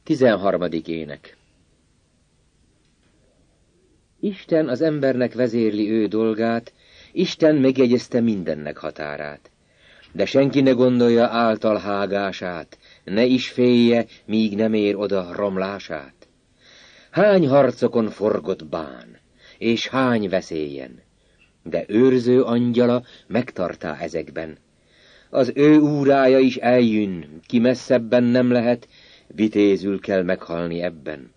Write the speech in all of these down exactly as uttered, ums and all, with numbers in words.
Tizenharmadik ének. Isten az embernek vezérli ő dolgát, Isten megjegyezte mindennek határát. De senki ne gondolja által hágását, ne is félje, míg nem ér oda romlását. Hány harcokon forgott bán, és hány veszélyen, de őrző angyala megtartá ezekben. Az ő úrája is eljön, ki messzebben nem lehet, vitézül kell meghalni ebben.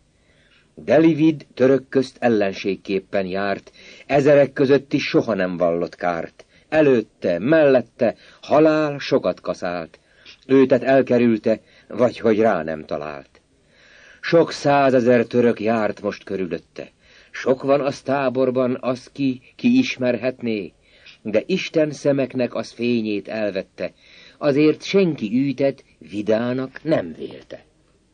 Delivid török közt ellenségképpen járt, ezerek között is soha nem vallott kárt. Előtte, mellette halál sokat kaszált, őtet elkerülte, vagy hogy rá nem talált. Sok százezer török járt most körülötte, sok van az táborban, az ki, ki ismerhetné, de Isten szemeknek az fényét elvette, azért senki ütet vidának nem vélte.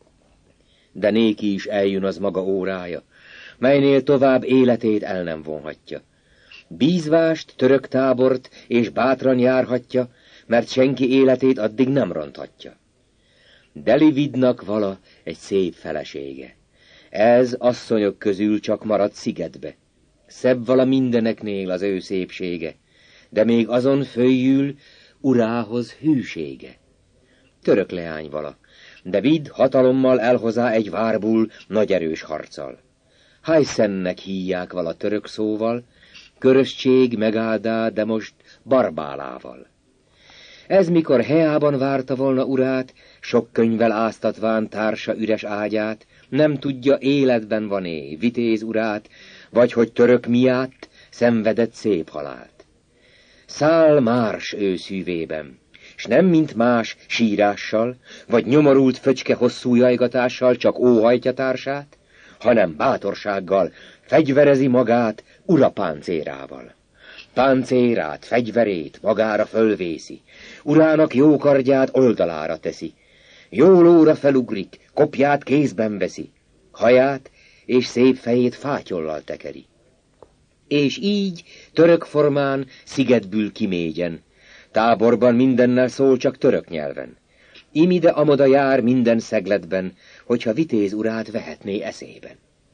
De néki is eljön az maga órája, melynél tovább életét el nem vonhatja. Bízvást, török tábort és bátran járhatja, mert senki életét addig nem ronthatja. Delividnak vala egy szép felesége, ez asszonyok közül csak maradt szigetbe. Szebb vala mindeneknél az ő szépsége, de még azon följül urához hűsége. Török leány vala, de Vid hatalommal elhozá egy várból nagy erős harccal. Hajszennek híják vala török szóval, körösség megáldá, de most barbálával. Ez mikor Heában várta volna urát, sok könyvvel áztatván társa üres ágyát, nem tudja életben van-e vitéz urát, vagy hogy török miatt szenvedett szép halált. Száll márs ő szívében, s nem mint más sírással, vagy nyomorult föcske hosszú jajgatással csak óhajtja társát, hanem bátorsággal fegyverezi magát ura páncérával. Páncérát, fegyverét magára fölvészi, urának jó kardját oldalára teszi, jó lóra felugrik, kopját kézben veszi, haját és szép fejét fátyollal tekeri. És így török formán szigetből kimégyen, táborban mindennel szól csak török nyelven. Imide-amoda jár minden szegletben, hogyha vitéz urát vehetné eszében.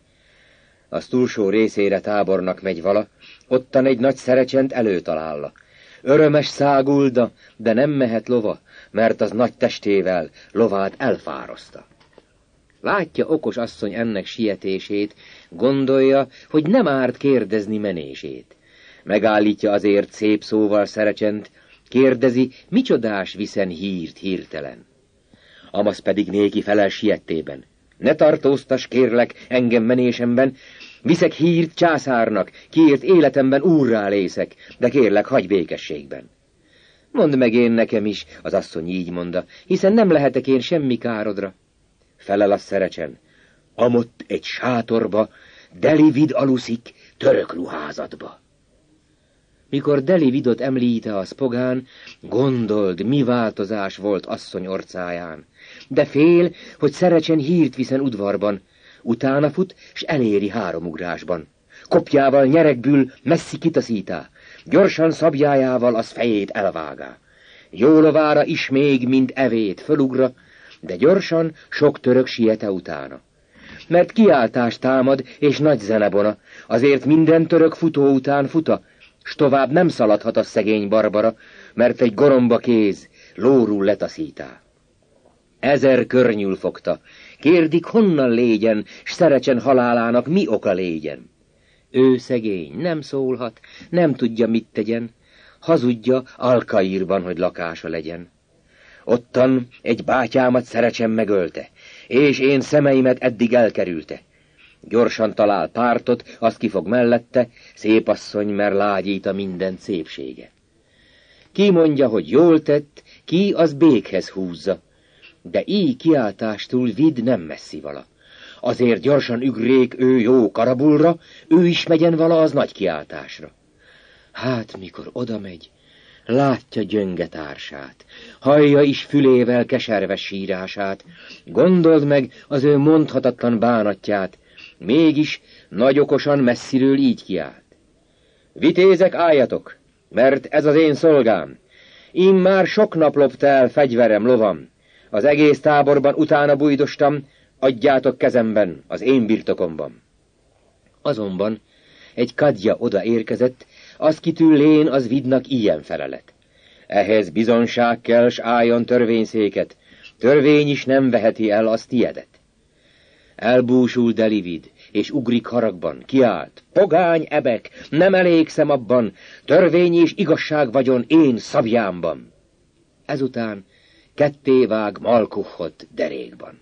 Az túlsó részére tábornak megy vala, ottan egy nagy szerecsent előtalálla. Örömes szágulda, de nem mehet lova, mert az nagy testével lovát elfározta. Látja okos asszony ennek sietését, gondolja, hogy nem árt kérdezni menését. Megállítja azért szép szóval szerecsent, kérdezi, micsodás viszen hírt hirtelen. Amaz pedig néki felel siettében. Ne tartóztas, kérlek, engem menésemben, viszek hírt császárnak, kiért életemben úrrá lészek, de kérlek, hagyj békességben. Mondd meg én nekem is, az asszony így mondta, hiszen nem lehetek én semmi károdra. Felel a szerecsen, amott egy sátorba, Delivid aluszik török ruházatba. Mikor Delividot említe a szpogán, gondold, mi változás volt asszony orcáján. De fél, hogy szerecsen hírt viszen udvarban, utána fut, s eléri három ugrásban. Kopjával nyerekből messzi kitaszítá, gyorsan szabjájával az fejét elvágá. Jó lovára is még, mint evét fölugra, de gyorsan sok török siete utána. Mert kiáltást támad, és nagy zenebona, azért minden török futó után futa, s tovább nem szaladhat a szegény Barbara, mert egy goromba kéz lórul letaszítá. Ezer környül fogta, kérdik, honnan légyen, s szerecsen halálának mi oka légyen. Ő szegény, nem szólhat, nem tudja, mit tegyen, hazudja Alkaírban, hogy lakása legyen. Ottan egy bátyámat szerecsen megölte, és én szemeimet eddig elkerülte. Gyorsan talál pártot, azt kifog mellette, szép asszony, mert lágyít a minden szépsége. Ki mondja, hogy jól tett, ki az békhez húzza, de így kiáltástól Vid nem messzi vala. Azért gyorsan ügrék ő jó karabulra, ő is megyen vala az nagy kiáltásra. Hát, mikor oda megy, látja gyönge társát, hallja is fülével keserves sírását, gondold meg az ő mondhatatlan bánatját, mégis nagy okosan messziről így kiált. Vitézek, álljatok, mert ez az én szolgám. Immár sok nap lopta el fegyverem, lovam. Az egész táborban utána bújdostam, adjátok kezemben, az én birtokomban. Azonban egy kadja oda érkezett, az kitül lén, az vidnak ilyen felelet. Ehhez bizonság kell, s álljon törvényszéket, törvény is nem veheti el azt tiedet. Elbúsul Delivid, és ugrik haragban, kiált, pogány ebek, nem elégszem abban, törvény és igazság vagyon én szabjámban. Ezután ketté vág Malkuhot derékban.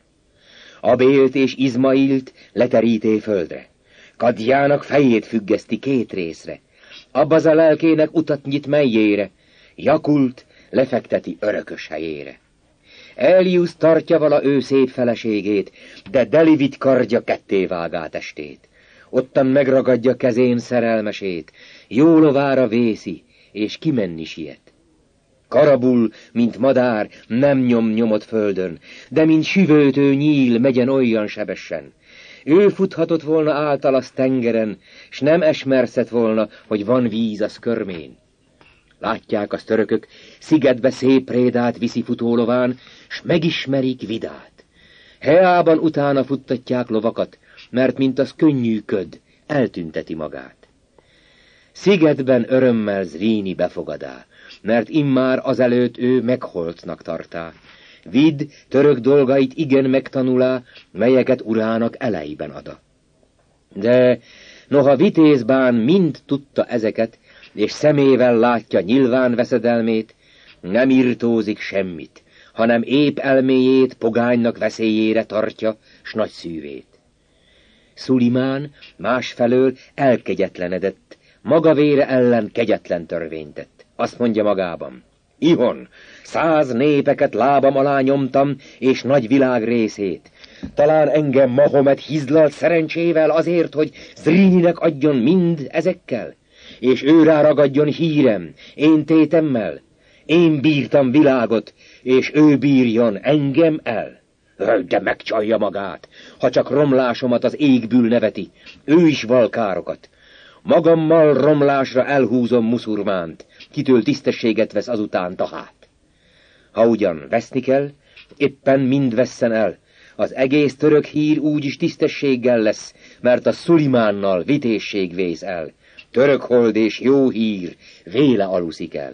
Abélt és Izmailt leteríté földre, Kadjának fejét függeszti két részre, Abbaz a lelkének utat nyit melyére, Jakult lefekteti örökös helyére. Eliusz tartja vala ő szép feleségét, de Delivid kardja ketté vágá testét. Ottan megragadja kezén szerelmesét, jó lovára vészi, és kimenni siet. Karabul, mint madár, nem nyom nyomot földön, de mint süvőtő nyíl megyen olyan sebesen. Ő futhatott volna által az tengeren, s nem esmerszett volna, hogy van víz az körmén. Látják az törökök, szigetbe szép prédát viszi futólován, s megismerik Vidát. Heában utána futtatják lovakat, mert mint az könnyű köd, eltünteti magát. Szigetben örömmel Zríni befogadá, mert immár azelőtt ő megholtnak tartá. Vid török dolgait igen megtanulá, melyeket urának elejben ada. De noha vitézbán mind tudta ezeket, és szemével látja nyilván veszedelmét, nem irtózik semmit, hanem épp elméjét pogánynak veszélyére tartja, s nagy szűvét. Szulimán másfelől elkegyetlenedett, maga vére ellen kegyetlen törvényt tett. Azt mondja magában, ihon, száz népeket lábam alá nyomtam, és nagy világ részét. Talán engem Mahomet hizlalt szerencsével azért, hogy Zríninek adjon mind ezekkel, és ő ráragadjon hírem, én tétemmel. Én bírtam világot, és ő bírjon engem el. De megcsalja magát, ha csak romlásomat az égből neveti, ő is val károkat. Magammal romlásra elhúzom muszurmánt, kitől tisztességet vesz azután tahát. Ha ugyan veszni kell, éppen mind vesszen el, az egész török hír úgyis tisztességgel lesz, mert a Szulimánnal vitésség vész el. Török hold és jó hír véle aluszik el.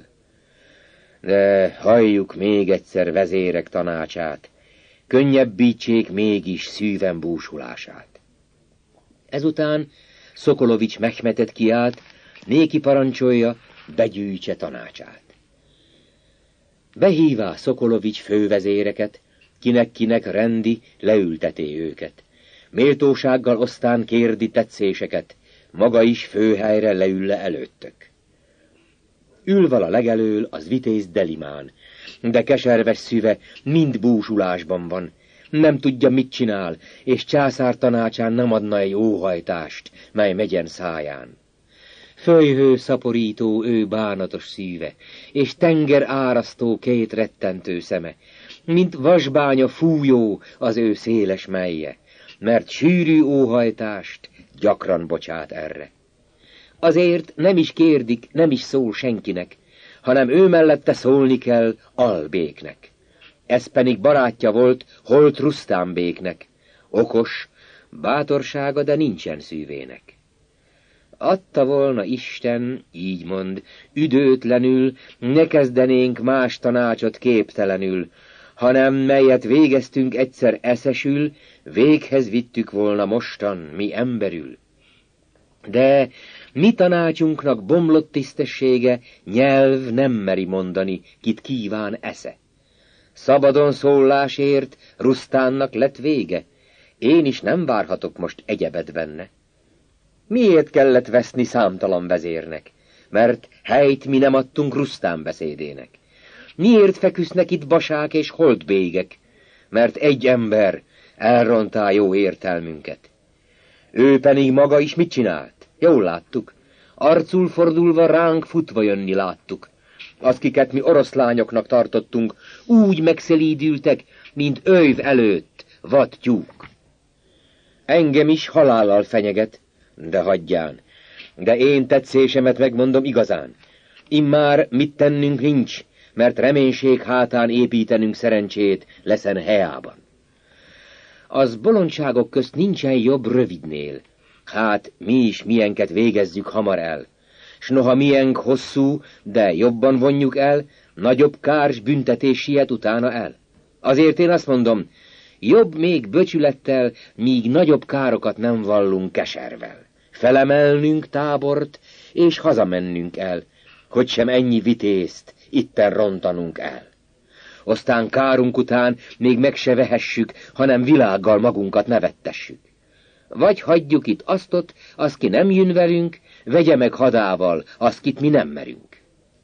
De halljuk még egyszer vezérek tanácsát, könnyebbítsék mégis szűven búsulását. Ezután Szokolovics Mehmetet kiált, néki parancsolja, begyűjtse tanácsát. Behívá Szokolovics fővezéreket, kinek-kinek rendi, leülteté őket. Méltósággal osztán kérdi tetszéseket, maga is főhelyre leülle előttök. Ül vala legelől az vitéz Delimán, de keserves szüve mind búsulásban van. Nem tudja, mit csinál, és császár tanácsán nem adna egy óhajtást, mely megyen száján. Fölyhő szaporító ő bánatos szíve, és tenger árasztó két rettentő szeme, mint vasbánya fújó az ő széles melje, mert sűrű óhajtást gyakran bocsát erre. Azért nem is kérdik, nem is szól senkinek, hanem ő mellette szólni kell Albéknek. Ez pedig barátja volt Holt Rusztánbéknek, okos, bátorsága, de nincsen szűvének. Adta volna Isten, így mond, üdőtlenül, ne kezdenénk más tanácsot képtelenül, hanem melyet végeztünk egyszer eszesül, véghez vittük volna mostan mi emberül. De mi tanácsunknak bomlott tisztessége, nyelv nem meri mondani, kit kíván esze. Szabadon szólásért Rusztánnak lett vége, én is nem várhatok most egyebet benne. Miért kellett veszni számtalan vezérnek? Mert helyt mi nem adtunk Rusztán beszédének. Miért feküsznek itt basák és holdbégek? Mert egy ember elrontá jó értelmünket. Ő pedig maga is mit csinált? Jól láttuk. Arcul fordulva ránk futva jönni láttuk. Az, kiket mi oroszlányoknak tartottunk, úgy megszelídültek, mint őv előtt, vad tyúk. Engem is halállal fenyeget, de hagyján. De én tetszésemet megmondom igazán. Immár mit tennünk nincs, mert reménység hátán építenünk szerencsét leszen helyában. Az bolondságok közt nincsen jobb rövidnél, hát mi is milyenket végezzük hamar el, s noha milyenk hosszú, de jobban vonjuk el, nagyobb kárs büntetés siet utána el. Azért én azt mondom, jobb még böcsülettel, míg nagyobb károkat nem vallunk keservel. Felemelnünk tábort, és hazamennünk el, hogy sem ennyi vitézt itten rontanunk el. Aztán kárunk után még meg se vehessük, hanem világgal magunkat nevettessük. Vagy hagyjuk itt aztot, az ki nem jön velünk, vegye meg hadával, azt kit mi nem merünk.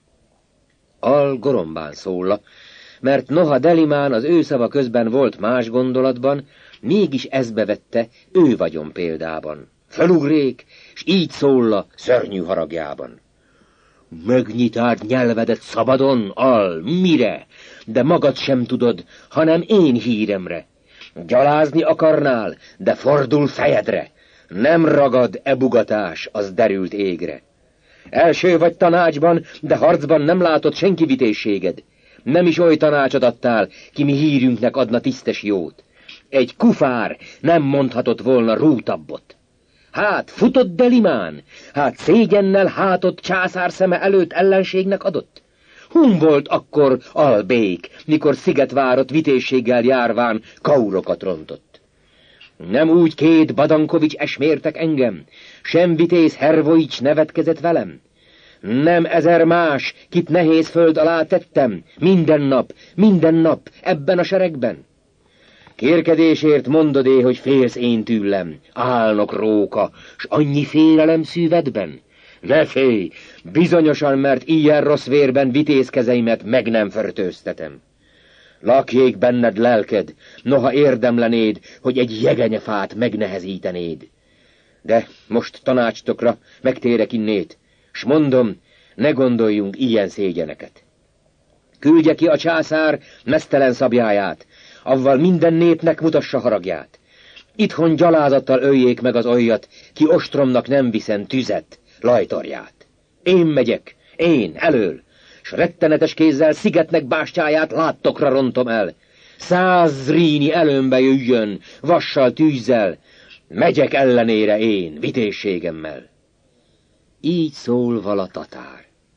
Al gorombán szólla, mert noha Delimán az ő szava közben volt más gondolatban, mégis ezbe vette, ő vagyon példában. Felugrék, s így szólla szörnyű haragjában. Megnyitád nyelvedet szabadon, Al, mire? De magad sem tudod, hanem én híremre. Gyalázni akarnál, de fordul fejedre. Nem ragad e bugatás, az derült égre. Első vagy tanácsban, de harcban nem látod senki vitézséged. Nem is oly tanácsot adtál, ki mi hírünknek adna tisztes jót. Egy kufár nem mondhatott volna rútabbot. Hát, futott Delimán? Hát szégyennel hátott császár szeme előtt ellenségnek adott? Hun volt akkor Albék, mikor Szigetvárot vitézséggel járván kaurokat rontott? Nem úgy két Badankovics esmértek engem, sem vitéz Hervoics nevetkezett velem? Nem ezer más, kit nehéz föld alá tettem, minden nap, minden nap, ebben a seregben? Kérkedésért mondodé, hogy félsz én tőlem, álnok róka, s annyi félelem szívedben? Ne félj, bizonyosan, mert ilyen rossz vérben vitézkezeimet meg nem fertőztetem. Lakjék benned lelked, noha érdemlenéd, hogy egy jegenyefát megnehezítenéd. De most tanácstokra megtérek innét, s mondom, ne gondoljunk ilyen szégyeneket. Küldje ki a császár meztelen szabjáját, avval minden népnek mutassa haragját. Itthon gyalázattal öljék meg az olyat, ki ostromnak nem viszen tüzet, lajtorját. Én megyek, én, elől, s rettenetes kézzel Szigetnek bástyáját láttokra rontom el. Száz zríni előmbe jöjjön, vassal, tűzzel, megyek ellenére én, vitézségemmel. Így szól vala tatár.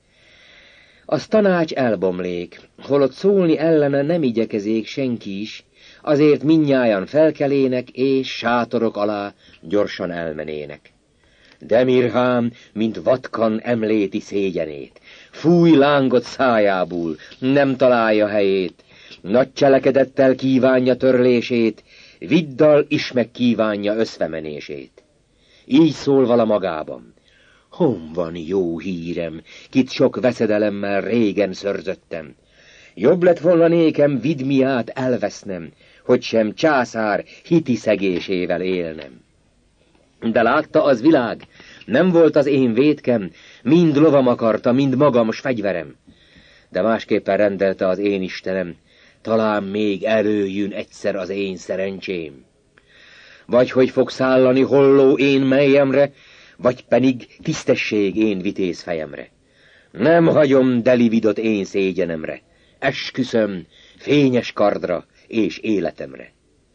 Az tanács elbomlék, holott szólni ellene nem igyekezék senki is, azért mindnyájan felkelének, és sátorok alá gyorsan elmenének. Demirhám, mint vatkan emléti szégyenét, fúj lángot szájából, nem találja helyét, nagy cselekedettel kívánja törlését, viddal is megkívánja összemenését. Így szól vala magában. Hon van jó hírem, kit sok veszedelemmel régen szörzöttem. Jobb lett volna nékem Vidmiát elvesznem, hogy sem császár hiti szegésével élnem. De látta az világ, nem volt az én vétkem, mind lovam akarta, mind magam s fegyverem. De másképpen rendelte az én Istenem, talán még előjön egyszer az én szerencsém. Vagy hogy fog szállani holló én melyemre, vagy pedig tisztesség én vitéz fejemre. Nem hagyom Delividot én szégyenemre, esküszöm fényes kardra és életemre.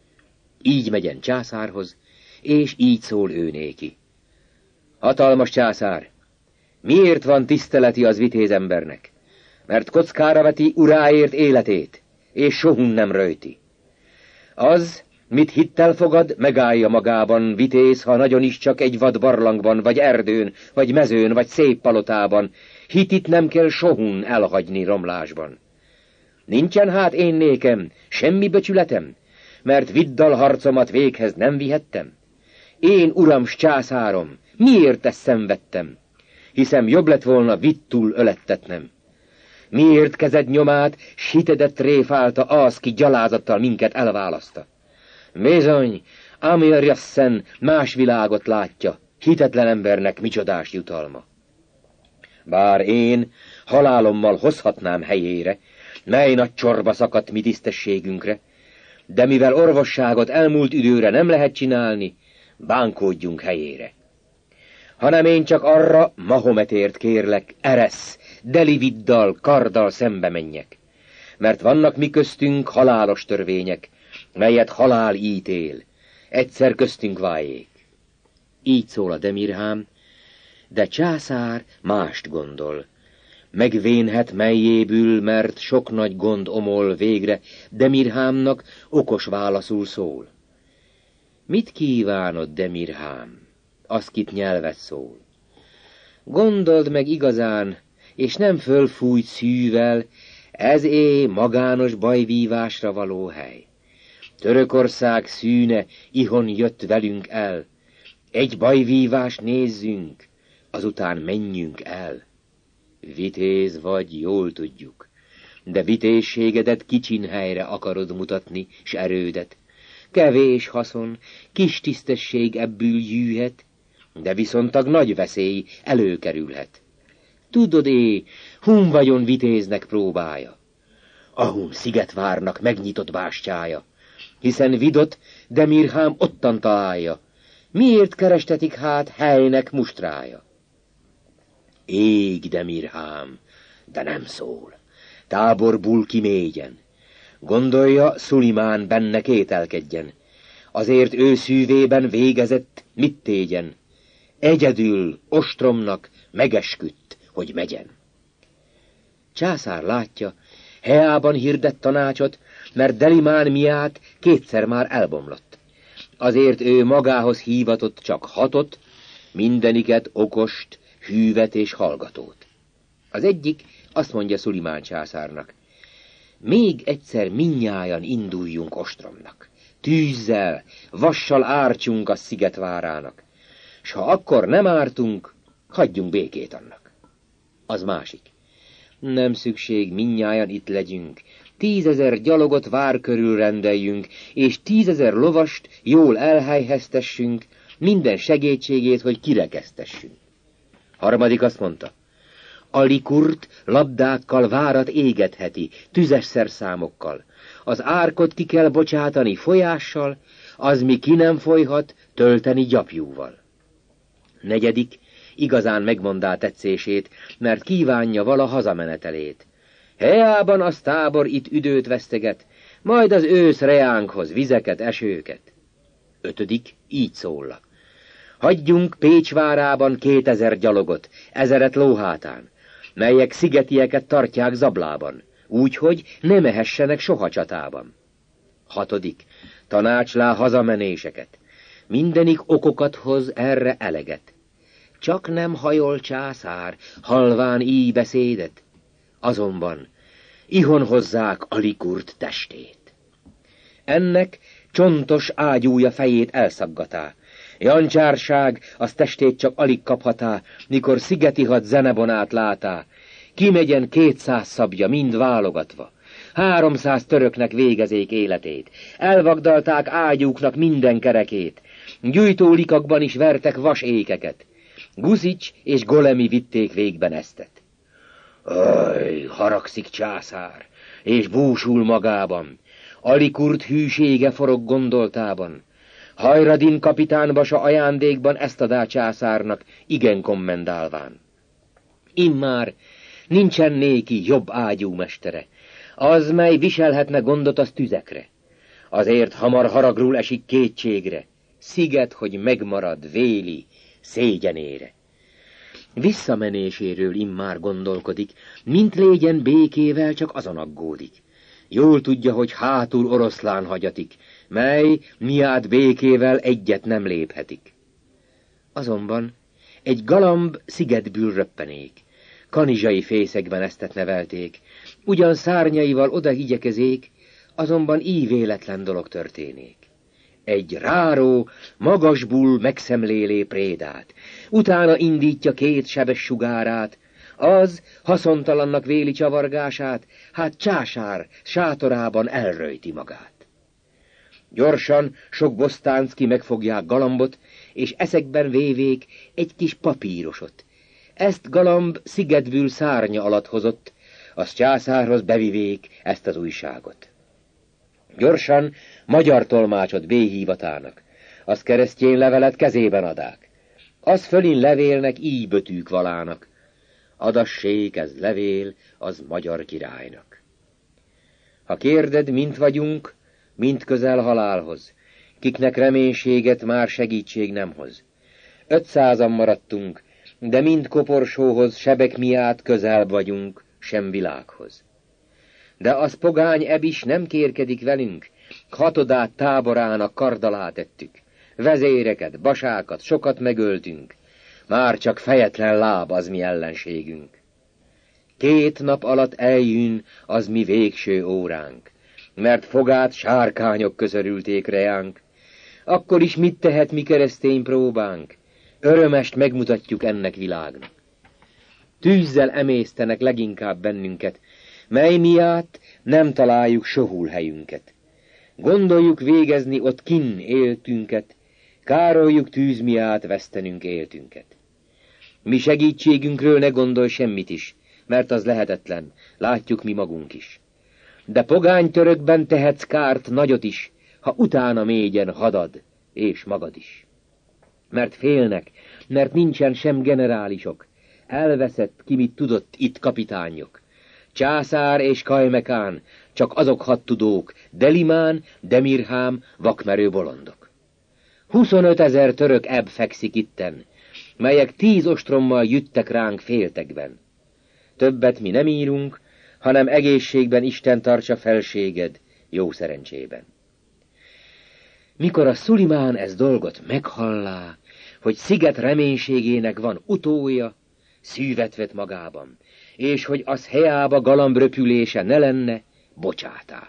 Így megyen császárhoz, és így szól ő néki. Hatalmas császár, miért van tiszteleti az vitéz embernek? Mert kockára veti uráért életét, és sohun nem röjti. Az, mit hittel fogad, megállja magában vitéz, ha nagyon is csak egy vad barlangban, vagy erdőn, vagy mezőn, vagy szép palotában, hitit nem kell sohun elhagyni romlásban. Nincsen hát én nékem semmi becsületem, mert viddal harcomat véghez nem vihettem. Én, uram s császárom, miért ezt szenvedtem? Hiszem jobb lett volna vittul ölettetnem. Miért kezed nyomát, s hitedet tréfálta az, ki gyalázattal minket elválaszta? Bizony, Amirjasszen más világot látja, hitetlen embernek micsodás jutalma. Bár én halálommal hozhatnám helyére, mely nagy csorba szakadt mi tisztességünkre, de mivel orvosságot elmúlt időre nem lehet csinálni, bánkódjunk helyére. Hanem én csak arra Mahometért kérlek, eresz, delividdal, karddal szembe menjek. Mert vannak mi köztünk halálos törvények, melyet halál ítél, egyszer köztünk váljék. Így szól a Demirhám, de császár mást gondol. Megvénhet melyébül, mert sok nagy gond omol végre, Demirhámnak okos válaszul szól. Mit kívánod, Demirhám? Az kit nyelvet szól. Gondold meg igazán, és nem fölfújt szűvel, ez é magános bajvívásra való hely. Törökország szűne ihon jött velünk el. Egy bajvívást nézzünk, azután menjünk el. Vitéz vagy, jól tudjuk, de vitézségedet kicsin helyre akarod mutatni, s erődet. Kevés haszon, kis tisztesség ebből jűhet, de viszontag nagy veszély előkerülhet. Tudod é, hun vajon vitéznek próbája? Ahun Szigetvárnak megnyitott bástyája, hiszen Vidot Demirhám ottan találja. Miért kerestetik hát helynek mustrája? Ég Demirhám, de nem szól. Táborból kimégyen. Gondolja, Szulimán benne kételkedjen. Azért ő szűvében végezett, mit tégyen? Egyedül ostromnak megesküdt, hogy megyen. Császár látja, Heában hirdett tanácsot, mert Delimán miatt kétszer már elbomlott. Azért ő magához hívatott csak hatot, mindeniket okost, hűvet és hallgatót. Az egyik azt mondja Szulimán császárnak, még egyszer mindnyájan induljunk ostromnak, tűzzel, vassal ártsunk a Szigetvárának, s ha akkor nem ártunk, hagyjunk békét annak. Az másik, nem szükség mindnyájan itt legyünk, tízezer gyalogot vár körül rendeljünk, és tízezer lovast jól elhelyeztessünk, minden segítségét, hogy kirekesztessünk. Harmadik azt mondta, Alikurt labdákkal várat égetheti, tüzes szerszámokkal. Az árkot ki kell bocsátani folyással, az mi ki nem folyhat, tölteni gyapjúval. Negyedik, igazán megmondá tetszését, mert kívánja vala hazamenetelét. Heában az tábor itt üdőt veszteget, majd az ősz reánkhoz vizeket, esőket. Ötödik, így szólla. Hagyjunk Pécs várában kétezer gyalogot, ezeret lóhátán, melyek szigetieket tartják zablában, úgyhogy ne mehessenek soha csatában. Hatodik, tanácslá hazamenéseket, mindenik okokat hoz erre eleget. Csak nem hajol császár, halván így beszédet, azonban ihon hozzák Alikurt testét. Ennek csontos ágyúja fejét elszaggatá, jancsárság az testét csak alig kaphatá, mikor szigeti had Zenebonát látá, kimegyen kétszáz szabja, mind válogatva. Háromszáz töröknek végezék életét, elvagdalták ágyúknak minden kerekét, gyújtólikakban is vertek vas ékeket. Guszics és Golemi vitték végben eztet. Aj, haragszik császár, és búsul magában, Alikurt hűsége forog gondoltában. Hajradin kapitánbasa ajándékban ezt adá császárnak, igen kommendálván. Immár nincsen néki jobb ágyú mestere, az, mely viselhetne gondot az tüzekre. Azért hamar haragrul esik kétségre, sziget, hogy megmarad, véli, szégyenére. Visszamenéséről immár gondolkodik, mint légyen békével, csak azon aggódik. Jól tudja, hogy hátul oroszlán hagyatik, mely miát békével egyet nem léphetik. Azonban egy galamb szigetből röppenék, kanizsai fészekben eztet nevelték, ugyan szárnyaival oda igyekezék, azonban így véletlen dolog történék. Egy ráró, magasból megszemlélé prédát, utána indítja két sebes sugárát, az haszontalannak véli csavargását, hát csásár sátorában elröjti magát. Gyorsan sok bosztánczki megfogják galambot, és eszekben vévék egy kis papírosot. Ezt galamb szigetből szárnya alatt hozott, az császárhoz bevivék ezt az újságot. Gyorsan magyar tolmácsot béhívatának, az keresztjén levelet kezében adák, az fölin levélnek így bötűk valának. adassék ez levél az magyar királynak. Ha kérded, mint vagyunk, mint közel halálhoz, kiknek reménységet már segítség nem hoz. Ötszázan maradtunk, de mind koporsóhoz, sebek miatt közel vagyunk, sem világhoz. De az pogány ebis nem kérkedik velünk, hatodát táborának kard alá tettük, vezéreket, basákat sokat megöltünk, már csak fejetlen láb az mi ellenségünk. Két nap alatt eljön az mi végső óránk, mert fogát sárkányok közörülték reánk. Akkor is mit tehet mi keresztény próbánk? Örömest megmutatjuk ennek világnak. Tűzzel emésztenek leginkább bennünket, mely miatt nem találjuk sohul helyünket. Gondoljuk végezni ott kinn éltünket, károljuk tűz miatt vesztenünk éltünket. Mi segítségünkről ne gondolj semmit is, mert az lehetetlen, látjuk mi magunk is. De pogány törökben tehetsz kárt nagyot is, ha utána mégyen hadad, és magad is. Mert félnek, mert nincsen sem generálisok, elveszett, ki mit tudott itt kapitányok. Császár és Kajmekán, csak azok hadtudók, Delimán, Demirhám, vakmerő bolondok. Huszonöt ezer török ebb fekszik itten, melyek tíz ostrommal jöttek ránk féltekben. Többet mi nem írunk, hanem egészségben Isten tartsa felséged, jó szerencsében. Mikor a Szulimán ez dolgot meghallá, hogy sziget reménységének van utója, szívet vett magában, és hogy az helyába galamb röpülése ne lenne, bocsátá.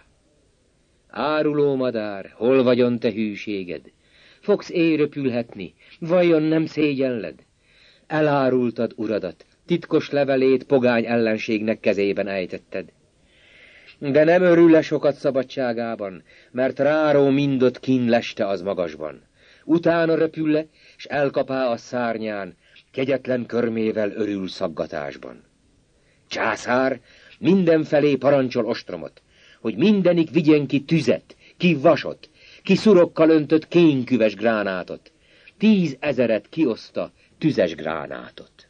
Áruló madár, hol vagyon te hűséged? Fogsz éj röpülhetni, vajon nem szégyenled? Elárultad uradat, titkos levelét pogány ellenségnek kezében ejtetted. De nem örül-e sokat szabadságában, mert ráró mindot kín leste az magasban. Utána röpül-e, s elkapá a szárnyán, kegyetlen körmével örül szaggatásban. Császár mindenfelé parancsol ostromot, hogy mindenik vigyen ki tüzet, ki vasot, ki szurokkal öntött kényküves gránátot, tízezeret kioszta tüzes gránátot.